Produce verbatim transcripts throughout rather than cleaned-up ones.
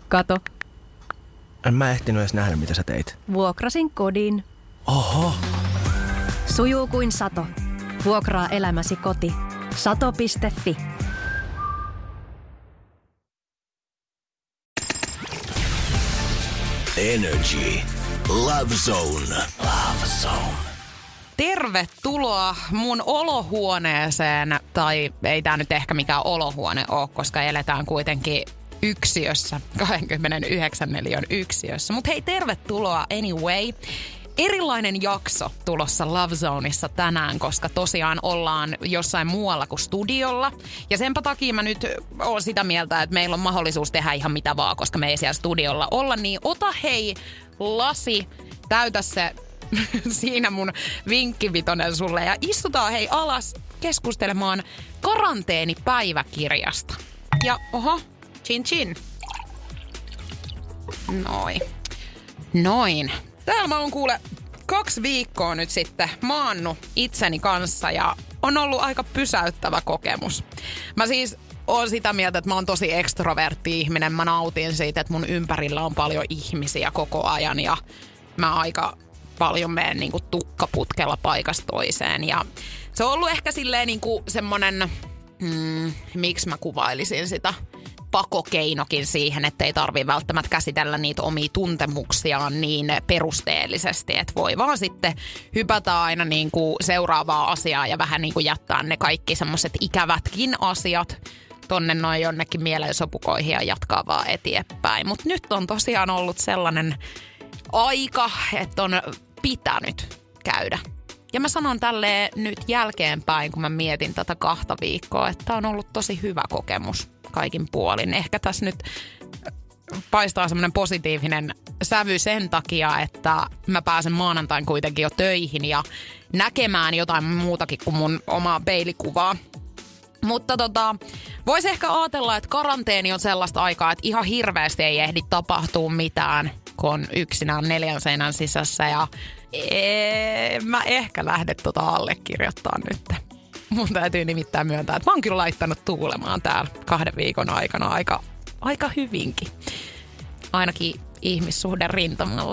Kato. En mä ehtinyt edes nähdä, mitä sä teit. Vuokrasin kodin. Oho. Sujuu kuin sato. Vuokraa elämäsi koti. sato piste fi. Energy. Love Zone. Love Zone. Tervetuloa mun olohuoneeseen, tai ei tää nyt ehkä mikään olohuone ole, koska eletään kuitenkin yksiössä, kaksikymmentäyhdeksän neliön yksiössä. Mutta hei, tervetuloa anyway. Erilainen jakso tulossa Love Zoneissa tänään, koska tosiaan ollaan jossain muualla kuin studiolla. Ja senpä takia mä nyt oon sitä mieltä, että meillä on mahdollisuus tehdä ihan mitä vaan, koska me ei siellä studiolla olla. Niin ota hei lasi, täytä se siinä mun vinkkivitonen sulle ja istutaan hei alas keskustelemaan karanteenipäiväkirjasta. Ja oho, chin chin. Noin. Noin. Täällä mä oon kuule kaksi viikkoa nyt sitten maannut itseni kanssa ja on ollut aika pysäyttävä kokemus. Mä siis oon sitä mieltä, että mä oon tosi ekstrovertti ihminen. Mä nautin siitä, että mun ympärillä on paljon ihmisiä koko ajan ja mä aika paljon menen niinku tukkaputkella paikasta toiseen. Ja se on ollut ehkä silleen niinku semmonen, hmm, miksi mä kuvailisin sitä, pakokeinokin siihen, että ei tarvitse välttämättä käsitellä niitä omia tuntemuksiaan niin perusteellisesti, että voi vaan sitten hypätä aina niin kuin seuraavaa asiaa ja vähän niin kuin jättää ne kaikki semmoiset ikävätkin asiat tonne noin jonnekin mielensopukoihin ja jatkaa vaan eteenpäin. Mutta nyt on tosiaan ollut sellainen aika, että on pitänyt käydä. Ja mä sanon tälleen nyt jälkeenpäin, kun mä mietin tätä kahta viikkoa, että on ollut tosi hyvä kokemus kaikin puolin. Ehkä tässä nyt paistaa semmoinen positiivinen sävy sen takia, että mä pääsen maanantain kuitenkin jo töihin ja näkemään jotain muutakin kuin mun omaa peilikuvaa. Mutta tota, voisi ehkä ajatella, että karanteeni on sellaista aikaa, että ihan hirveästi ei ehdi tapahtua mitään, kun on yksinään neljän seinän sisässä ja ee, mä ehkä lähden tota allekirjoittaa nyt. Mun täytyy nimittäin myöntää, että mä oon kyllä laittanut tuulemaan täällä kahden viikon aikana aika, aika hyvinkin. Ainakin ihmissuhden rintamalla.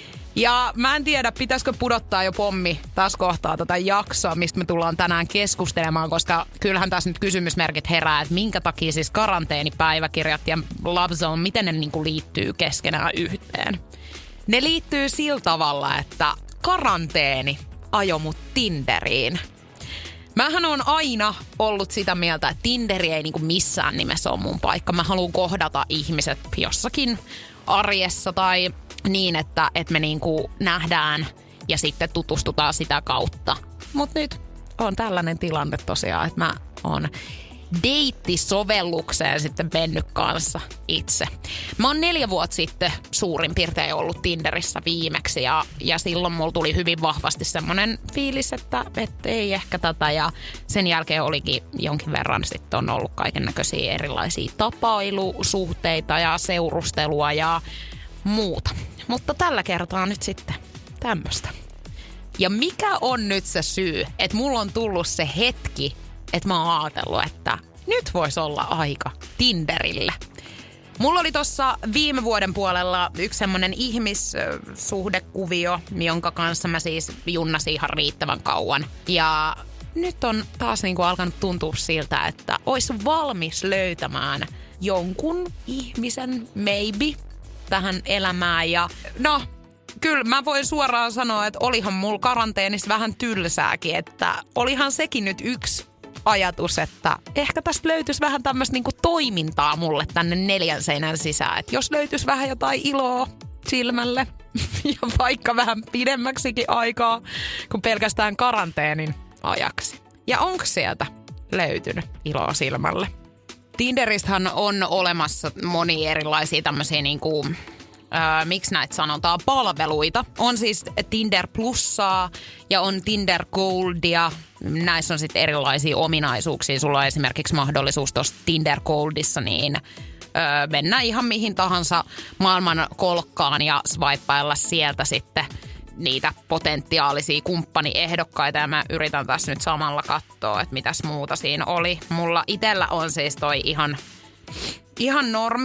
Ja mä en tiedä, pitäisikö pudottaa jo pommi tässä kohtaa tätä jaksoa, mistä me tullaan tänään keskustelemaan, koska kyllähän tässä nyt kysymysmerkit herää, että minkä takia siis karanteenipäiväkirjat ja Love Zone, miten ne niinku liittyy keskenään yhteen. Ne liittyy sillä tavalla, että karanteeni ajoi mut Tinderiin. Mähän on aina ollut sitä mieltä, että Tinderi ei niinku missään nimessä ole mun paikka. Mä haluan kohdata ihmiset jossakin arjessa tai niin, että, että me niinku nähdään ja sitten tutustutaan sitä kautta. Mutta nyt on tällainen tilanne tosiaan, että mä oon deittisovellukseen sitten mennyt kanssa itse. Mä oon neljä vuotta sitten suurin piirtein ollut Tinderissä viimeksi ja, ja silloin mulla tuli hyvin vahvasti semmoinen fiilis, että, että ei ehkä tätä ja sen jälkeen olikin jonkin verran sitten on ollut kaikennäköisiä erilaisia tapailusuhteita ja seurustelua ja muuta. Mutta tällä kertaa nyt sitten tämmöistä. Ja mikä on nyt se syy, että mulla on tullut se hetki, että mä oon ajatellut, että nyt voisi olla aika Tinderille. Mulla oli tossa viime vuoden puolella yksi semmonen ihmissuhdekuvio, jonka kanssa mä siis junnasin ihan riittävän kauan. Ja nyt on taas niinku alkanut tuntua siltä, että ois valmis löytämään jonkun ihmisen maybe tähän elämään. Ja no, kyllä mä voin suoraan sanoa, että olihan mulla karanteenissa vähän tylsääkin, että olihan sekin nyt yksi ajatus, että ehkä tästä löytyisi vähän tämmöistä niinku toimintaa mulle tänne neljän seinän sisään. Että jos löytyisi vähän jotain iloa silmälle ja vaikka vähän pidemmäksikin aikaa kuin pelkästään karanteenin ajaksi. Ja onko sieltä löytynyt iloa silmälle? Tinderistähän on olemassa monia erilaisia tämmöisiä niinku Öö, miksi näitä sanotaan, palveluita. On siis Tinder Plussaa ja on Tinder Goldia. Näissä on sitten erilaisia ominaisuuksia. Sulla on esimerkiksi mahdollisuus tuossa Tinder Goldissa niin öö, mennä ihan mihin tahansa maailman kolkkaan ja swipeilla sieltä sitten niitä potentiaalisia kumppaniehdokkaita. Ja mä yritän tässä nyt samalla katsoa, että mitäs muuta siinä oli. Mulla itellä on siis toi ihan, ihan normi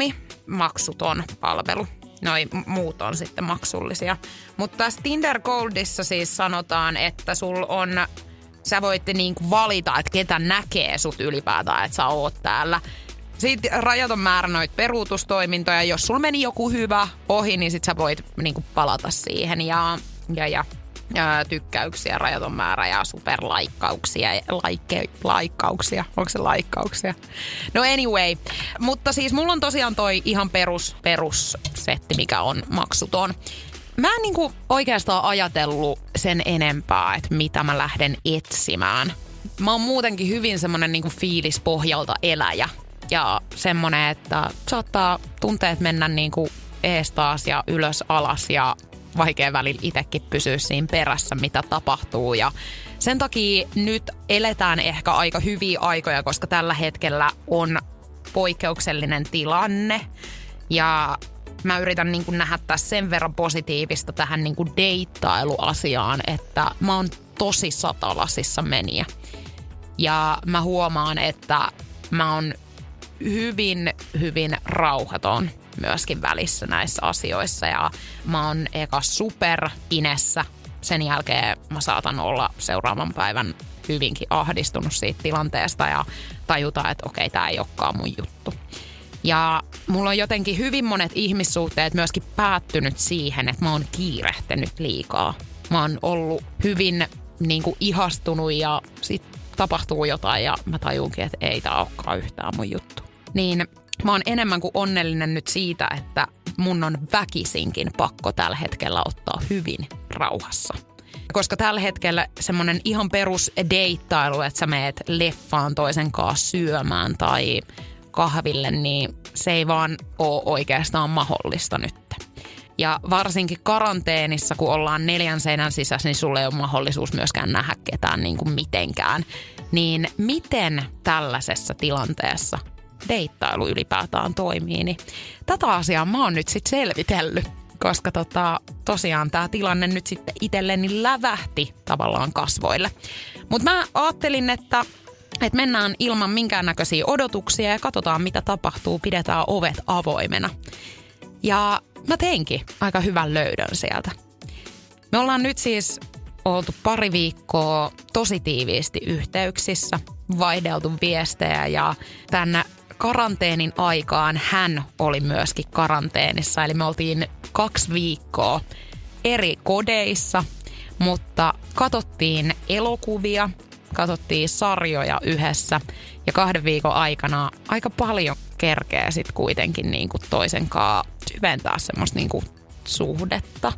maksuton palvelu. Noi muut on sitten maksullisia. Mutta tässä Tinder Goldissa siis sanotaan, että sul on, sä voit niinku valita, että ketä näkee sut ylipäätään, että sä oot täällä. Sitten rajaton määrä noita peruutustoimintoja. Jos sulla meni joku hyvä ohi, niin sit sä voit niinku palata siihen. Ja, ja, ja, ja tykkäyksiä, rajaton määrä ja superlaikkauksia. Like, laikkauksia. Onko se laikkauksia? No anyway. Mutta siis mulla on tosiaan toi ihan perus, perussetti, mikä on maksuton. Mä en niinku oikeastaan ajatellut sen enempää, että mitä mä lähden etsimään. Mä oon muutenkin hyvin semmonen niinku fiilispohjalta eläjä. Ja semmonen, että saattaa tunteet mennä niinku ees taas ja ylös alas ja vaikea välillä itsekin pysyä siinä perässä, mitä tapahtuu. Ja sen takia nyt eletään ehkä aika hyviä aikoja, koska tällä hetkellä on poikkeuksellinen tilanne. Ja mä yritän niinku nähdä tässä sen verran positiivista tähän niinku deittailuasiaan, että mä oon tosi satalasissa meniä. Ja mä huomaan, että mä oon hyvin, hyvin rauhaton myöskin välissä näissä asioissa. Ja mä oon eka super inessä. Sen jälkeen mä saatan olla seuraavan päivän hyvinkin ahdistunut siitä tilanteesta ja tajuta, että okei, tää ei olekaan mun juttu. Ja mulla on jotenkin hyvin monet ihmissuhteet myöskin päättynyt siihen, että mä oon kiirehtinyt liikaa. Mä oon ollut hyvin niin kuin ihastunut ja sit tapahtuu jotain ja mä tajunkin, että ei tää olekaan yhtään mun juttu. Niin mä oon enemmän kuin onnellinen nyt siitä, että mun on väkisinkin pakko tällä hetkellä ottaa hyvin rauhassa. Koska tällä hetkellä semmonen ihan perus deittailu, että sä meet leffaan toisen kanssa syömään tai kahville, niin se ei vaan ole oikeastaan mahdollista nyt. Ja varsinkin karanteenissa, kun ollaan neljän seinän sisässä, niin sulle ei ole mahdollisuus myöskään nähdä ketään niin kuin mitenkään. Niin miten tällaisessa tilanteessa deittailu ylipäätään toimii, niin tätä asiaa mä oon nyt sitten selvitellyt. Koska tota, tosiaan tämä tilanne nyt sitten itselleni lävähti tavallaan kasvoille. Mutta mä ajattelin, että, että mennään ilman minkäännäköisiä odotuksia ja katsotaan mitä tapahtuu, pidetään ovet avoimena. Ja mä teinkin aika hyvän löydön sieltä. Me ollaan nyt siis oltu pari viikkoa tosi tiiviisti yhteyksissä, vaihdeltu viestejä ja tämän karanteenin aikaan hän oli myöskin karanteenissa. Eli me oltiin kaksi viikkoa eri kodeissa, mutta katsottiin elokuvia, katsottiin sarjoja yhdessä ja kahden viikon aikana aika paljon kerkeä sitten kuitenkin niin kuin toisen kanssa syventää semmoista niin kuin suhdetta.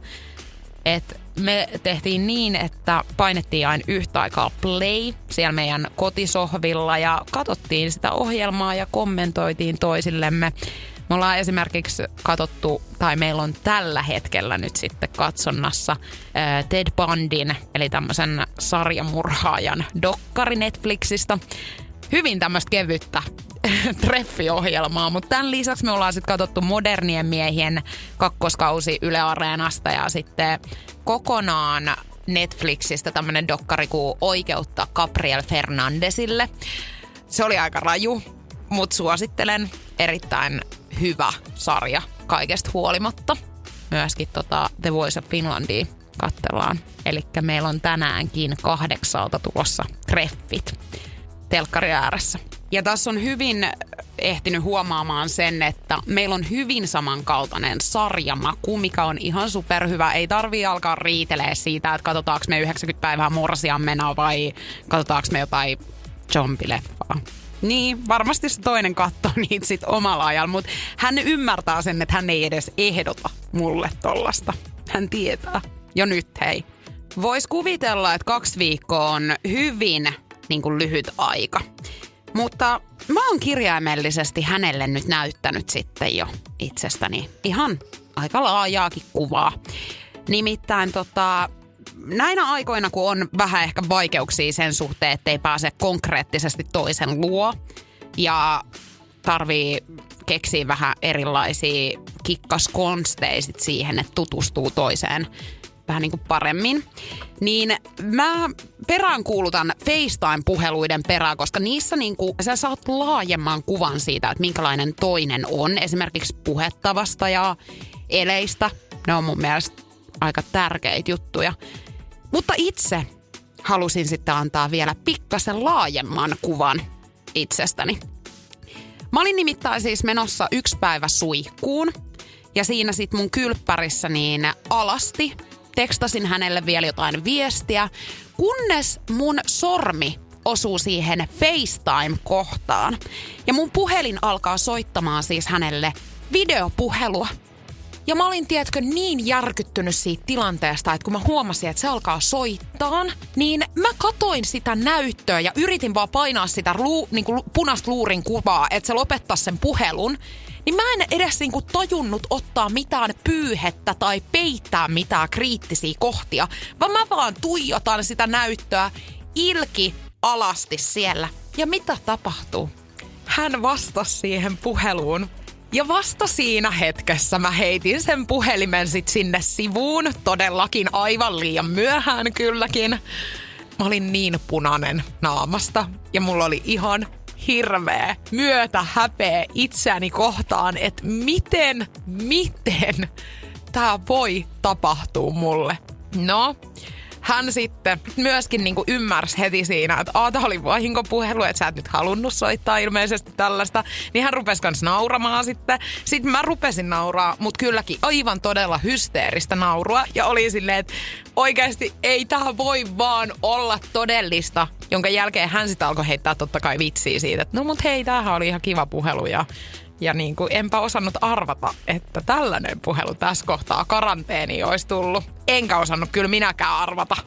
Et me tehtiin niin, että painettiin aina yhtä aikaa play siellä meidän kotisohvilla ja katsottiin sitä ohjelmaa ja kommentoitiin toisillemme. Me ollaan esimerkiksi katsottu, tai meillä on tällä hetkellä nyt sitten katsonnassa Ted Bundyn, eli tämmöisen sarjamurhaajan dokkari Netflixistä. Hyvin tämmöistä kevyttä treffiohjelmaa, mutta tämän lisäksi me ollaan sitten katsottu Modernien miehien kakkoskausi Yle Areenasta ja sitten kokonaan Netflixistä tämmöinen dokkari kuin Oikeutta Gabriel Fernandesille. Se oli aika raju, mutta suosittelen, erittäin hyvä sarja kaikesta huolimatta. Myöskin tota The Voice of Finlandia katsellaan. Elikkä meillä on tänäänkin kahdeksalta tulossa treffit telkkari ääressä. Ja tässä on hyvin ehtinyt huomaamaan sen, että meillä on hyvin samankaltainen sarjamaku, mikä on ihan superhyvä. Ei tarvii alkaa riitelee siitä, että katsotaanko me yhdeksänkymmentä päivää morsiammena vai katsotaanko me jotain zombie-leffaa. Niin, varmasti se toinen katsoo niitä sit omalla ajalla, mutta hän ymmärtää sen, että hän ei edes ehdota mulle tollasta. Hän tietää. Jo nyt hei. Vois kuvitella, että kaksi viikkoa on hyvin niin kuin lyhyt aika. Mutta mä oon kirjaimellisesti hänelle nyt näyttänyt sitten jo itsestäni ihan aika laajaakin kuvaa. Nimittäin tota, näinä aikoina, kun on vähän ehkä vaikeuksia sen suhteen, ettei pääse konkreettisesti toisen luo ja tarvii keksiä vähän erilaisia kikkaskonsteja siihen, että tutustuu toiseen, vähän niin kuin paremmin, niin mä peräänkuulutan FaceTime-puheluiden perään, koska niissä niin kuin sä saat laajemman kuvan siitä, että minkälainen toinen on. Esimerkiksi puhetavasta ja eleistä. Ne on mun mielestä aika tärkeitä juttuja. Mutta itse halusin sitten antaa vielä pikkasen laajemman kuvan itsestäni. Mä olin nimittäin siis menossa yksi päivä suihkuun ja siinä sitten mun kylppärissä niin alasti. Tekstasin hänelle vielä jotain viestiä, kunnes mun sormi osuu siihen FaceTime-kohtaan. Ja mun puhelin alkaa soittamaan siis hänelle videopuhelua. Ja mä olin, tiedätkö, niin järkyttynyt siitä tilanteesta, että kun mä huomasin, että se alkaa soittaa, niin mä katoin sitä näyttöä ja yritin vaan painaa sitä luu, niin kuin punaista luurin kuvaa, että se lopettaisi sen puhelun. Niin mä en edes niin kuin tajunnut ottaa mitään pyyhettä tai peittää mitään kriittisiä kohtia, vaan mä vaan tuijotan sitä näyttöä ilki alasti siellä. Ja mitä tapahtuu? Hän vastasi siihen puheluun. Ja vasta siinä hetkessä mä heitin sen puhelimen sit sinne sivuun, todellakin aivan liian myöhään kylläkin. Mä olin niin punainen naamasta ja mulla oli ihan hirveä myötä häpeä itseäni kohtaan, että miten, miten tää voi tapahtua mulle. No, hän sitten myöskin niinku ymmärsi heti siinä, että aah, tää oli vahinkopuhelu, että sä et nyt halunnut soittaa ilmeisesti tällaista. Niin hän rupesi kans nauramaan sitten. Sitten mä rupesin nauraa, mutta kylläkin aivan todella hysteeristä naurua. Ja oli silleen, että oikeasti ei tää voi vaan olla todellista. Jonka jälkeen hän sitten alkoi heittää totta kai vitsiä siitä, että no mut hei, tämähän oli ihan kiva puhelu ja... Ja niin kuin enpä osannut arvata, että tällainen puhelu tässä kohtaa karanteeniin olisi tullut. Enkä osannut kyllä minäkään arvata.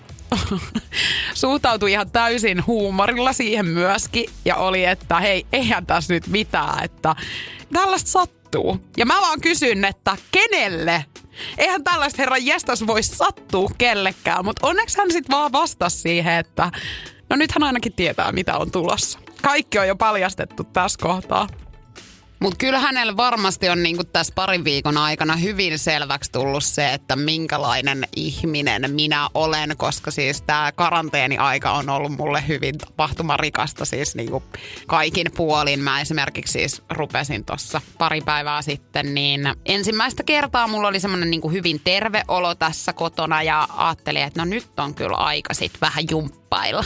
Suhtautui ihan täysin huumorilla siihen myöskin. Ja oli, että hei, eihän tässä nyt mitään, että tällaista sattuu. Ja mä vaan kysyn, että kenelle? Eihän tällaista herran jestas voi sattua kellekään. Mutta onneksi hän sitten vaan vastasi siihen, että no nyt hän ainakin tietää, mitä on tulossa. Kaikki on jo paljastettu tässä kohtaa. Mutta kyllä hänellä varmasti on niinku tässä parin viikon aikana hyvin selväksi tullut se, että minkälainen ihminen minä olen, koska siis tämä karanteeni-aika on ollut mulle hyvin tapahtumarikasta siis niinku kaikin puolin. Mä esimerkiksi siis rupesin tuossa pari päivää sitten, niin ensimmäistä kertaa mulla oli semmoinen niinku hyvin terve olo tässä kotona ja ajattelin, että no nyt on kyllä aika sit vähän jumppailla.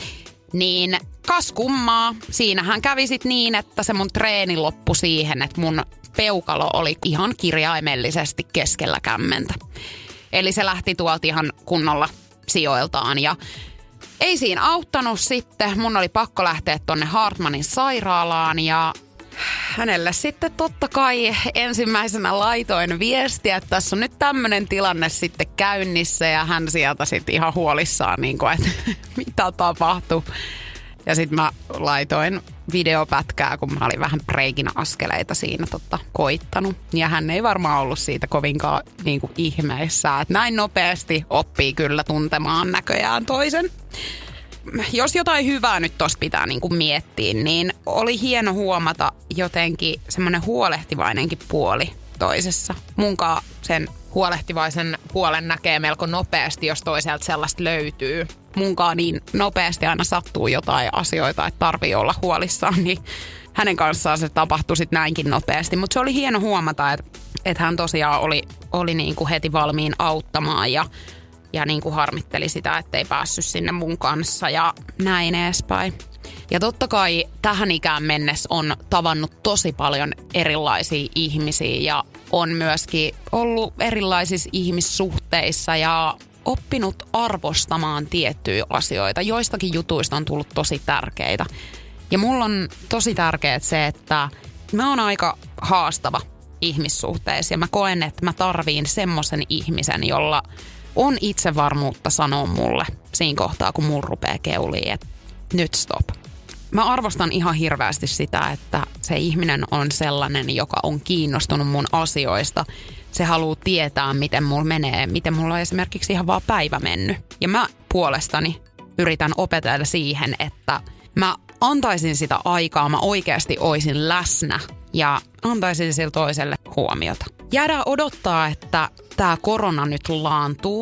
Niin kas kummaa, siinähän kävi sit niin, että se mun treeni loppui siihen, että mun peukalo oli ihan kirjaimellisesti keskellä kämmentä. Eli se lähti tuolta ihan kunnolla sijoiltaan ja ei siinä auttanut sitten. Mun oli pakko lähteä tonne Hartmanin sairaalaan ja hänelle sitten totta kai ensimmäisenä laitoin viestiä, että tässä on nyt tämmöinen tilanne sitten käynnissä ja hän sieltä sitten ihan huolissaan, niin kuin, että mitä tapahtui. Ja sitten mä laitoin videopätkää, kun mä olin vähän breikin askeleita siinä totta koittanut. Ja hän ei varmaan ollut siitä kovinkaan niin kuin ihmeissään, että näin nopeasti oppii kyllä tuntemaan näköjään toisen. Jos jotain hyvää nyt tossa pitää niin kuin miettiä, niin oli hieno huomata jotenkin semmoinen huolehtivainenkin puoli toisessa. Munkaan sen huolehtivaisen puolen näkee melko nopeasti, jos toiselta sellaista löytyy. Munkaan niin nopeasti aina sattuu jotain asioita, että tarvii olla huolissaan, niin hänen kanssaan se tapahtui sitten näinkin nopeasti. Mutta se oli hieno huomata, että, että hän tosiaan oli, oli niin kuin heti valmiin auttamaan ja Ja niin kuin harmitteli sitä, ettei päässyt sinne mun kanssa ja näin edespäin. Ja totta kai tähän ikään mennessä on tavannut tosi paljon erilaisia ihmisiä ja on myöskin ollut erilaisissa ihmissuhteissa ja oppinut arvostamaan tiettyjä asioita. Joistakin jutuista on tullut tosi tärkeitä. Ja mulla on tosi tärkeää se, että mä oon aika haastava ihmissuhteissa ja mä koen, että mä tarviin semmoisen ihmisen, jolla on itsevarmuutta sanoa mulle siinä kohtaa, kun mulla rupeaa keuliin, että nyt stop. Mä arvostan ihan hirveästi sitä, että se ihminen on sellainen, joka on kiinnostunut mun asioista. Se haluaa tietää, miten mulla menee, miten mulla on esimerkiksi ihan vaan päivä mennyt. Ja mä puolestani yritän opetella siihen, että mä antaisin sitä aikaa, mä oikeasti oisin läsnä ja antaisin sille toiselle huomiota. Jäädään odottaa, että tämä korona nyt laantuu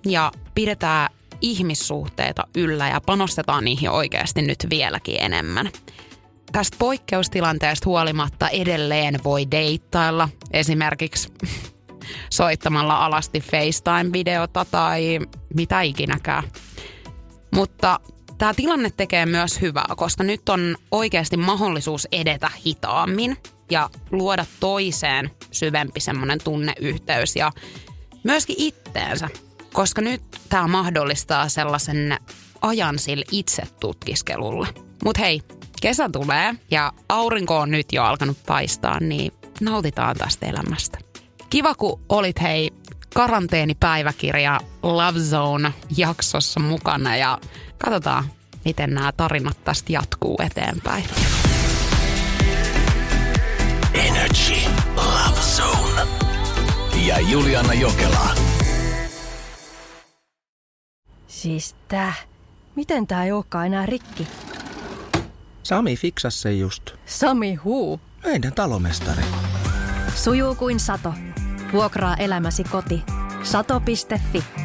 ja pidetään ihmissuhteita yllä ja panostetaan niihin oikeasti nyt vieläkin enemmän. Tästä poikkeustilanteesta huolimatta edelleen voi deittailla esimerkiksi soittamalla alasti FaceTime-videota tai mitä ikinäkään. Mutta tämä tilanne tekee myös hyvää, koska nyt on oikeasti mahdollisuus edetä hitaammin ja luoda toiseen syvempi semmoinen tunneyhteys ja myöskin itteensä. Koska nyt tämä mahdollistaa sellaisen ajan sille itse tutkiskelulle. Mut hei, kesä tulee ja aurinko on nyt jo alkanut paistaa, niin nautitaan tästä elämästä. Kiva, kun olit hei karanteenipäiväkirja Love Zone-jaksossa mukana ja katsotaan, miten nämä tarinat tästä jatkuu eteenpäin. Energy Love Zone ja Juliana Jokela. Siis tää. Miten tää ei olekaan enää rikki? Sami fiksasi sen just. Sami huu. Meidän talomestari. Sujuu kuin sato. Vuokraa elämäsi koti. sato piste fi.